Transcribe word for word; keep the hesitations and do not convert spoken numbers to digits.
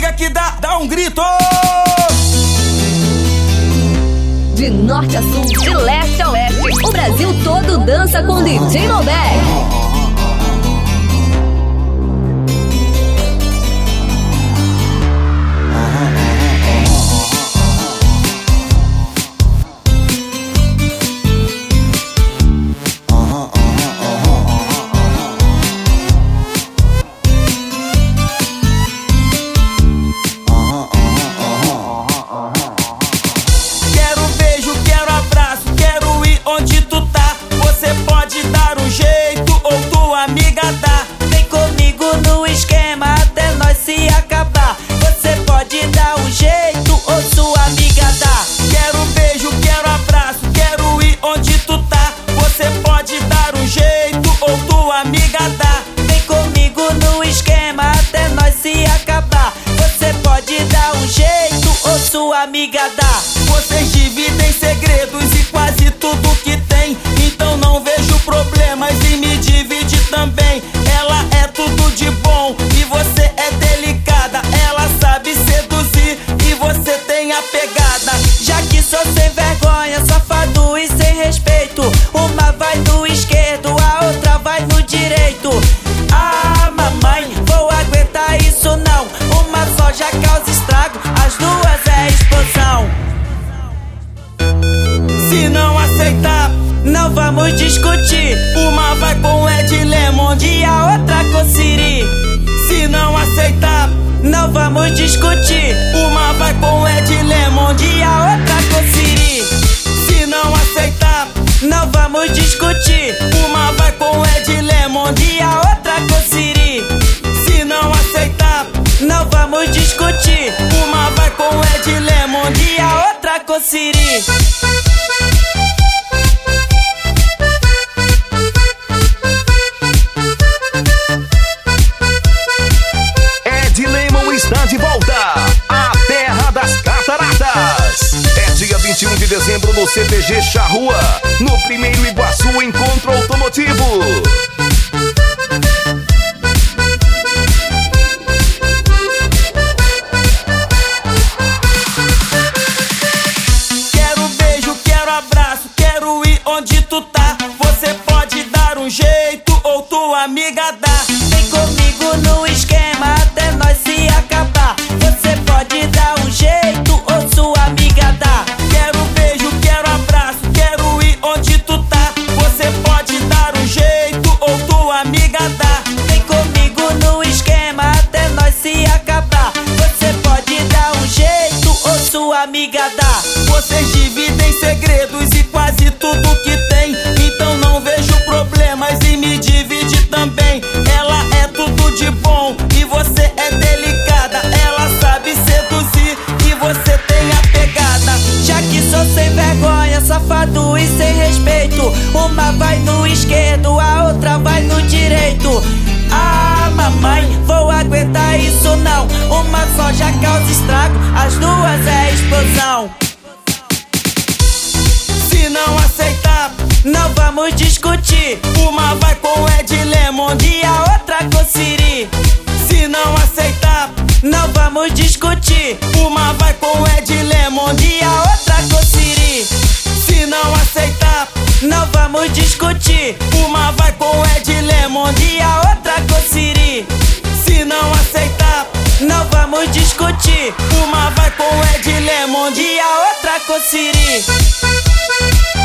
amiga que dá, dá um grito. De norte a sul, de leste a oeste, o Brasil todo dança com D J Malbec. Amiga dá, vocês dividem segredos e quase tudo que tem. Então não vejo problemas em me dividir também. Ela é tudo de bom e você é delicada. Ela sabe seduzir e você tem a pegada. Já que sou sem vergonha, safado e sem respeito, uma vai no esquerdo, a outra vai no direito. Ah, mamãe, vou aguentar isso não. Uma só já causa estrago, as duas é explosão. Se não aceitar, não vamos discutir. Uma vai com Ed Lemond e a outra com Siri. Se não aceitar, não vamos discutir. Uma vai com Ed Lemond e a outra com Siri. Se não aceitar, não vamos discutir. Uma vai com Ed Lemond e a outra com Siri. Se não aceitar, não vamos discutir. Uma vai com Ed Lemond e a outra com Siri. Ed Lemond está de volta à Terra das Cataratas. É dia vinte e um de dezembro no C T G Charrua, no primeiro Iguaçu Encontro Automotivo. Amiga dá, vem comigo no esquema até nós se acabar. Você pode dar um jeito ou sua amiga dá. Quero beijo, quero abraço, quero ir onde tu tá. Você pode dar um jeito ou tua amiga dá. Vem comigo no esquema até nós se acabar. Você pode dar um jeito ou sua amiga dá. Vocês dividem segredos e quase tudo que tem. Então não vejo problemas em me dividir também. Ela é tudo de bom e você é delicada. Ela sabe seduzir e você tem a pegada. Já que sou sem vergonha, safado e sem respeito, uma vai no esquerdo, a outra vai no direito. Ah, mamãe, vou aguentar isso não. Uma só já causa estrago, as duas é explosão. Se não aceitar, não vamos discutir. Uma vai com Ed Lemond e a outra com Siri. Se não aceitar, não vamos discutir. Uma vai com Ed Lemond e a outra com Siri. Se não aceitar, não vamos discutir. Uma vai com Ed Lemond e a outra com Siri. Se não aceitar, não vamos discutir. Uma vai com Ed Lemond e a outra com Siri.